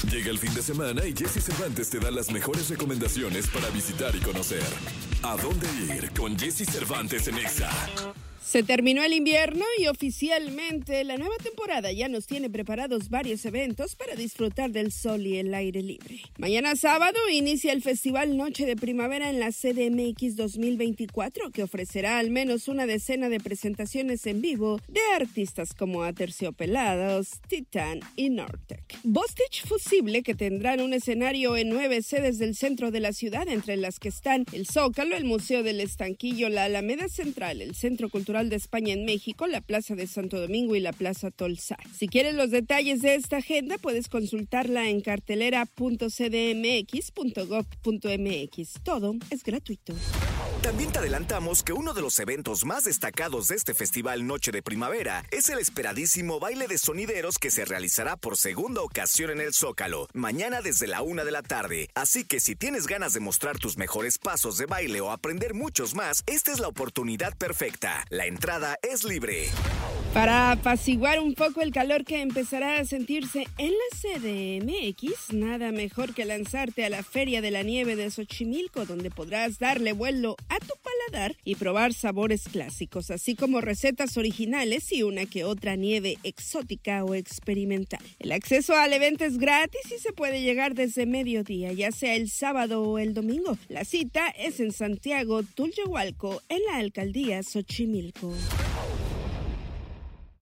Llega el fin de semana y Jesse Cervantes te da las mejores recomendaciones para visitar y conocer. ¿A dónde ir con Jesse Cervantes en Exa? Se terminó el invierno y oficialmente la nueva temporada ya nos tiene preparados varios eventos para disfrutar del sol y el aire libre. Mañana sábado inicia el Festival Noche de Primavera en la CDMX 2024, que ofrecerá al menos una decena de presentaciones en vivo de artistas como Aterciopelados, Titán y Nortec. Bostich Fusible, que tendrán un escenario en 9 sedes del centro de la ciudad, entre las que están el Zócalo, el Museo del Estanquillo, la Alameda Central, el Centro Cultural de España en México, la Plaza de Santo Domingo y la Plaza Tolsá. Si quieres los detalles de esta agenda, puedes consultarla en cartelera.cdmx.gov.mx. Todo es gratuito. También te adelantamos que uno de los eventos más destacados de este festival Noche de Primavera es el esperadísimo baile de sonideros que se realizará por segunda ocasión en el Zócalo, mañana desde la 1 de la tarde. Así que si tienes ganas de mostrar tus mejores pasos de baile o aprender muchos más, esta es la oportunidad perfecta. La entrada es libre. Para apaciguar un poco el calor que empezará a sentirse en la CDMX, nada mejor que lanzarte a la Feria de la Nieve de Xochimilco, donde podrás darle vuelo a tu paladar y probar sabores clásicos, así como recetas originales y una que otra nieve exótica o experimental. El acceso al evento es gratis y se puede llegar desde mediodía, ya sea el sábado o el domingo. La cita es en Santiago, Tulyehualco, en la alcaldía Xochimilco.